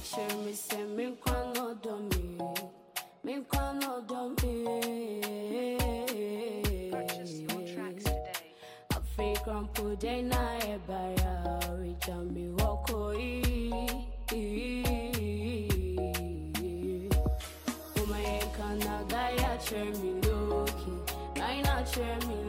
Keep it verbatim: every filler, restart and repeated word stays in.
share me say me kwa no do me. Me kwa no do me. Purchase your tracks today. African pude na ebaya richa mi woko i. Uma ye kana gaya share me loki. Naina share me